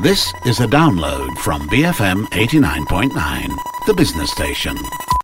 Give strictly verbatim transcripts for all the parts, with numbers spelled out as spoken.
This is a download from B F M eighty-nine point nine, the business station.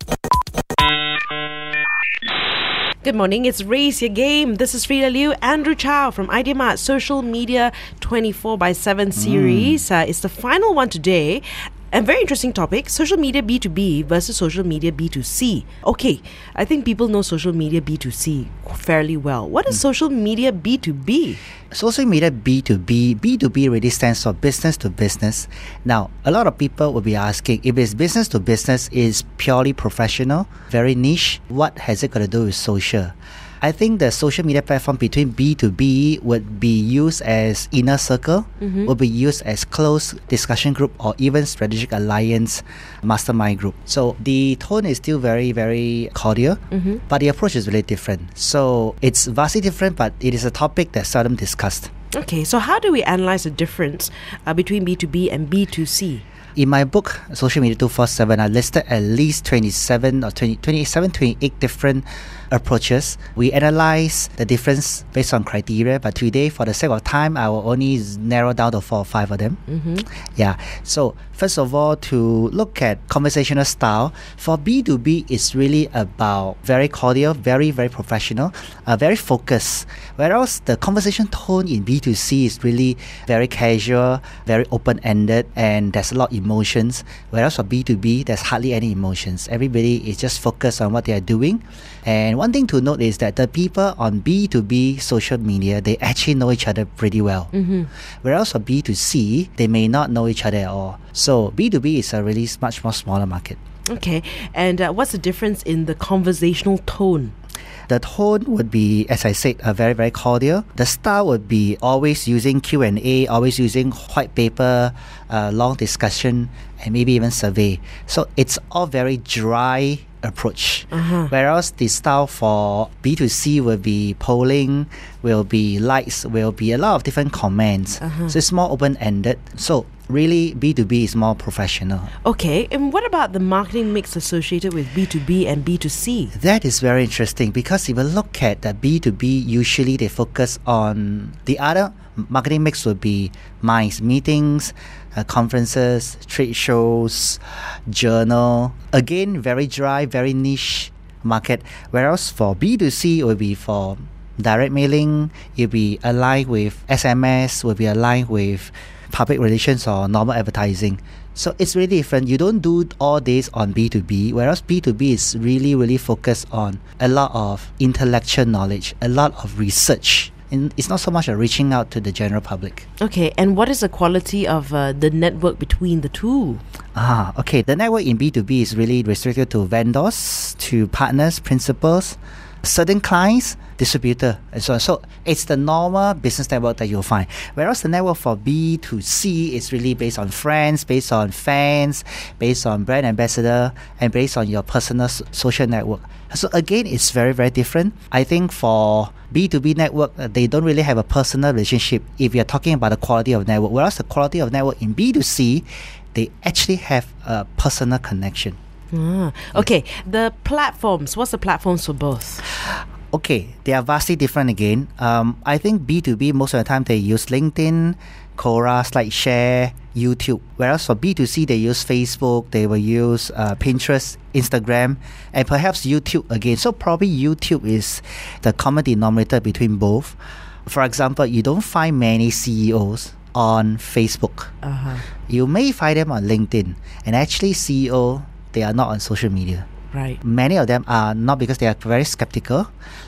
Good morning, it's Raise Your Game. This is Frida Liu, Andrew Chow from IdeaMart Social Media twenty-four by seven series. Mm. Uh, it's the final one today. A very interesting topic, social media B two B versus social media B two C. Okay, I think people know social media B two C fairly well. What is mm. social media B two B? Social media B two B, B two B really stands for business to business. Now, a lot of people will be asking, if it's business to business, is purely professional, very niche, what has it got to do with social? I think the social media platform between B two B would be used as inner circle, mm-hmm. would be used as close discussion group or even strategic alliance mastermind group. So the tone is still very, very cordial, mm-hmm. but the approach is really different. So it's vastly different, but it is a topic that's seldom discussed. Okay, so how do we analyze the difference uh, between B two B and B two C? In my book, Social Media two forty-seven, I listed at least twenty-seven or twenty, twenty-seven, twenty-eight different approaches. We analyze the difference based on criteria, but today, for the sake of time, I will only narrow down to four or five of them. Mm-hmm. Yeah. So, first of all, to look at conversational style, for B two B, it's really about very cordial, very, very professional, uh, very focused. Whereas the conversation tone in B two C is really very casual, very open-ended, and there's a lot of emotions. Whereas for B two B, there's hardly any emotions. Everybody is just focused on what they are doing. And one thing to note is that the people on B two B social media, they actually know each other pretty well. Mm-hmm. Whereas for B two C, they may not know each other at all. So B two B is a really much more smaller market. Okay. And uh, what's the difference in the conversational tone? The tone would be, as I said, uh, very, very cordial. The style would be always using Q and A, always using white paper, uh, long discussion, and maybe even survey. So it's all very dry approach. Uh-huh. Whereas the style for B two C will be polling, will be likes, will be a lot of different comments. Uh-huh. So it's more open-ended. So really, B two B is more professional. Okay, and what about the marketing mix associated with B two B and B two C? That is very interesting because if you look at the B two B, usually they focus on the other marketing mix would be minds, meetings, uh, conferences, trade shows, journal. Again, very dry, very niche market. Whereas for B two C, it will be for direct mailing, it will be aligned with S M S, will be aligned with public relations or normal advertising. So it's really different. You don't do all this on B two B, whereas B two B is really, really focused on a lot of intellectual knowledge, a lot of research. And it's not so much a reaching out to the general public. Okay, and what is the quality of uh, the network between the two? Ah, okay. The network in B two B is really restricted to vendors, to partners, principals, certain clients, distributor, and so on. So it's the normal business network that you'll find. Whereas the network for B two C is really based on friends, based on fans, based on brand ambassador, and based on your personal s- social network. So again, it's very, very different. I think for B two B network, uh, they don't really have a personal relationship if you're talking about the quality of network. Whereas the quality of network in B two C, they actually have a personal connection. Ah, okay, the platforms, what's the platforms for both? Okay, they are vastly different again. Um, I think B two B, most of the time they use LinkedIn, Quora, SlideShare, YouTube. Whereas for B two C, they use Facebook, they will use uh, Pinterest, Instagram, and perhaps YouTube again. So probably YouTube is the common denominator between both. For example, you don't find many C E Os on Facebook. Uh-huh. You may find them on LinkedIn. And actually, C E O, they are not on social media. Right. Many of them are not because they are very skeptical.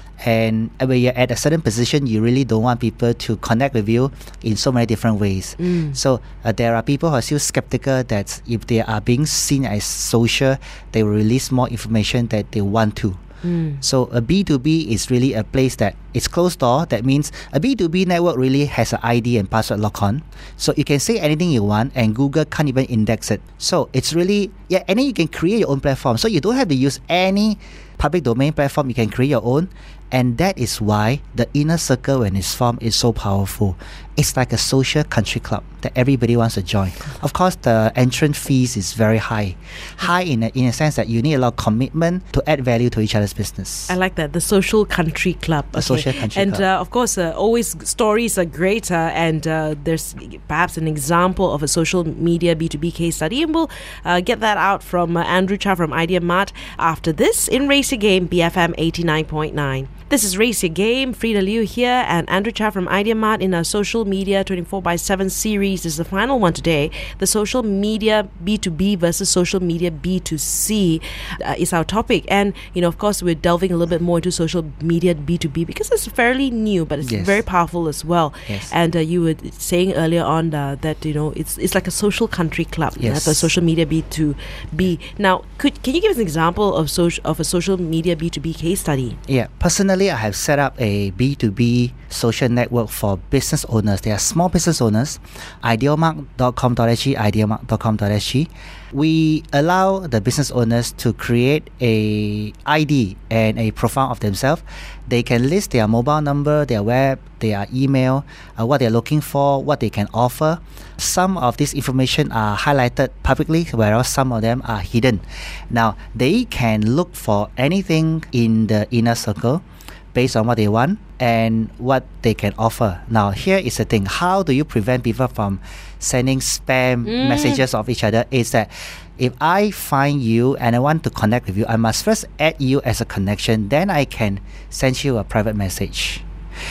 And when you're at a certain position, you really don't want people to connect with you in so many different ways. Mm. So uh, there are people who are still skeptical that if they are being seen as social, they will release more information that they want to. Mm. So a B two B is really a place that it's closed door. That means a B two B network really has an I D and password lock on. So you can say anything you want and Google can't even index it. So it's really, yeah, and then you can create your own platform. So you don't have to use any public domain platform, you can create your own. And that is why the inner circle, when it's formed, is so powerful. It's like a social country club that everybody wants to join. Of course, the entrance fees is very high. High in a, in a sense that you need a lot of commitment to add value to each other's business. I like that, the social country club. The social country and, club. And uh, of course, uh, always stories are great, uh, and uh, there's perhaps an example of a social media B two B case study, and we'll uh, get that out from uh, Andrew Chow from Idea Mart after this in Race Your Game, B F M eighty-nine point nine. This is Race Your Game, Frida Liu here, and Andrew Chow from Idea Mart in our Social Media twenty-four by seven series. This is the final one today. The social media B two B versus social media B two C uh, is our topic. And, you know, of course, we're delving a little bit more into social media B two B because it's fairly new, but it's Yes. very powerful as well. Yes. And uh, you were saying earlier on uh, that, you know, it's it's like a social country club, Yes. the social media B two B. Now, could can you give us an example of, social, of a social media B two B case study? Yeah, personally, I have set up a B two B social network for business owners. They are small business owners. idealmark dot com dot s g, idealmark dot com dot s g. We allow the business owners to create a I D and a profile of themselves. They can list their mobile number, their web, their email, uh, what they're looking for, what they can offer. Some of this information are highlighted publicly, whereas some of them are hidden. Now, they can look for anything in the inner circle based on what they want and what they can offer. Now, here is the thing. How do you prevent people from sending spam Mm. messages of each other? Is that if I find you and I want to connect with you, I must first add you as a connection, then I can send you a private message.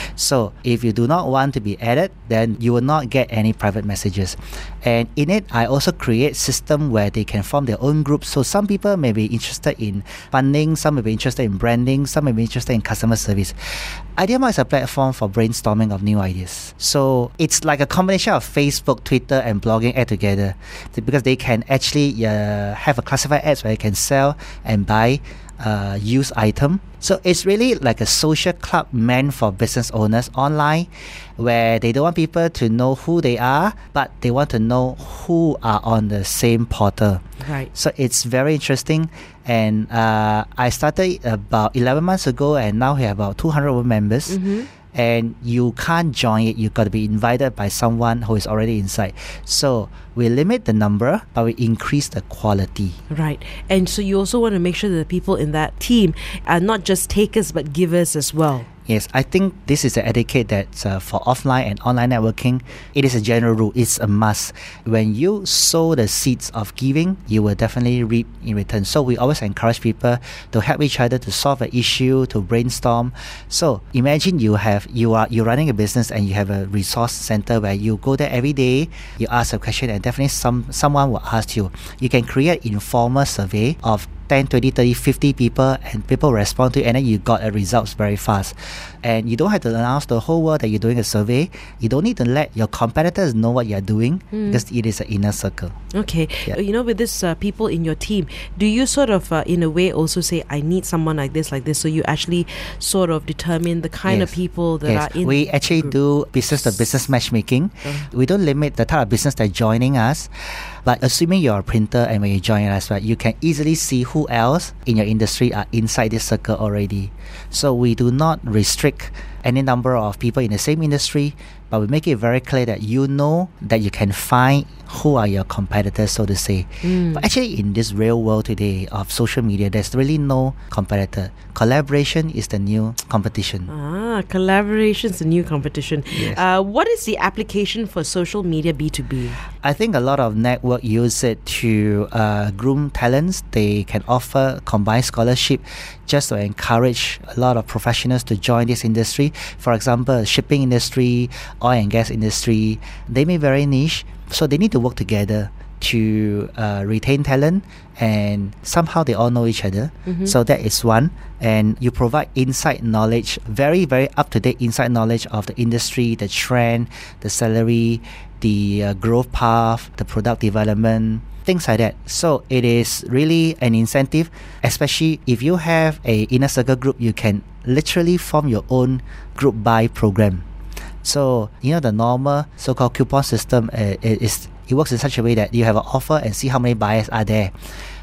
So if you do not want to be added, then you will not get any private messages. And in it, I also create system where they can form their own groups. So some people may be interested in funding, some may be interested in branding, some may be interested in customer service. IdeaMart is a platform for brainstorming of new ideas. So it's like a combination of Facebook, Twitter, and blogging add together, because they can actually uh, have a classified ads where you can sell and buy uh, used item. So it's really like a social club meant for business owners online, where they don't want people to know who they are, but they want to know who are on the same portal. Right. So it's very interesting. And uh, I started about eleven months ago, and now we have about two hundred members. Mm-hmm. And you can't join it. You've got to be invited by someone who is already inside. So we limit the number, but we increase the quality. Right. And so you also want to make sure that the people in that team are not just takers but givers as well. Yes, I think this is an etiquette that uh, for offline and online networking, it is a general rule. It's a must. When you sow the seeds of giving, you will definitely reap in return. So we always encourage people to help each other to solve an issue, to brainstorm. So imagine you have you are you're running a business and you have a resource center where you go there every day, you ask a question, and definitely some someone will ask you. You can create informal survey of ten, twenty, thirty, fifty people, and people respond to it, and then you got a results very fast. And you don't have to announce the whole world that you're doing a survey. You don't need to let your competitors know what you're doing, mm. because it is an inner circle. Okay. Yeah. You know, with this uh, people in your team, do you sort of, uh, in a way, also say, I need someone like this, like this, so you actually sort of determine the kind yes. of people that yes. are in We actually group. do business-to-business matchmaking. Uh. We don't limit the type of business that's joining us. But assuming you're a printer and when you join us, right, you can easily see who else in your industry are inside this circle already. So we do not restrict any number of people in the same industry, but we make it very clear that you know that you can find who are your competitors, so to say. Mm. But actually, in this real world today of social media, there's really no competitor. Collaboration is the new competition. Ah, collaboration is the new competition. Yes. Uh, what is the application for social media B two B? I think a lot of network use it to uh, groom talents. They can offer combined scholarship just to encourage a lot of professionals to join this industry. For example, shipping industry, oil and gas industry, they may be very niche, so they need to work together to uh, retain talent, and somehow they all know each other. Mm-hmm. So that is one. And you provide inside knowledge, very, very up-to-date inside knowledge of the industry, the trend, the salary, the uh, growth path, the product development, things like that. So it is really an incentive, especially if you have a inner circle group, you can literally form your own group buy program. So, you know, the normal so-called coupon system uh, is it works in such a way that you have an offer and see how many buyers are there.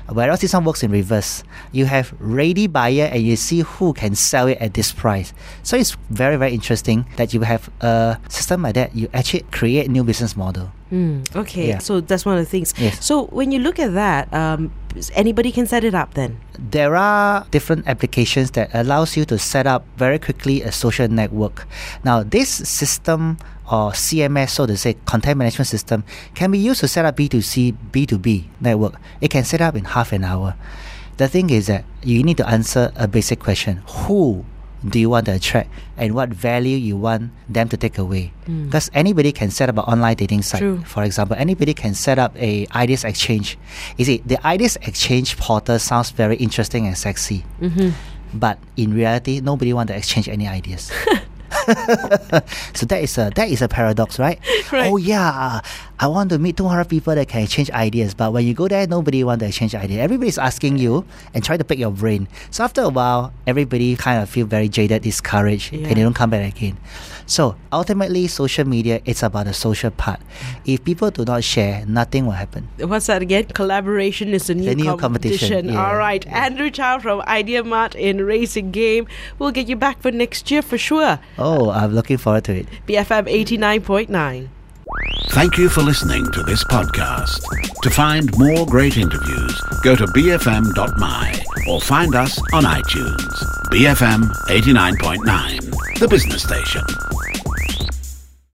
Whereas this one works in reverse. You have ready buyer and you see who can sell it at this price. So it's very, very interesting that you have a system like that. You actually create new business model. Mm, okay, Yeah. so that's one of the things. Yes. So when you look at that, um, anybody can set it up then? There are different applications that allows you to set up very quickly a social network. Now, this system or C M S, so to say, content management system, can be used to set up B two C, B two B network. It can set up in half an hour. The thing is that you need to answer a basic question. Who do you want to attract and what value you want them to take away? Because anybody can set up an online dating site. True. For example, anybody can set up a ideas exchange. You see, the ideas exchange portal sounds very interesting and sexy, Mm-hmm. but in reality, nobody want to exchange any ideas. So that is a that is a paradox, right? Right. Oh yeah, I want to meet two hundred people that can exchange ideas, but when you go there, nobody want to exchange ideas. Everybody's asking you and try to pick your brain. So after a while, everybody kind of feel very jaded, discouraged, Yeah. and they don't come back again. So ultimately, social media, it's about the social part. If people do not share, nothing will happen. What's that again? Collaboration is the new, The new competition. competition, yeah. All right. Andrew Chow from Idea Mart in Racing Game. We'll get you back for next year for sure. Oh, I'm looking forward to it. B F M eighty-nine point nine. Thank you for listening to this podcast. To find more great interviews, go to b f m dot m y or find us on iTunes. B F M eighty-nine point nine, the business station.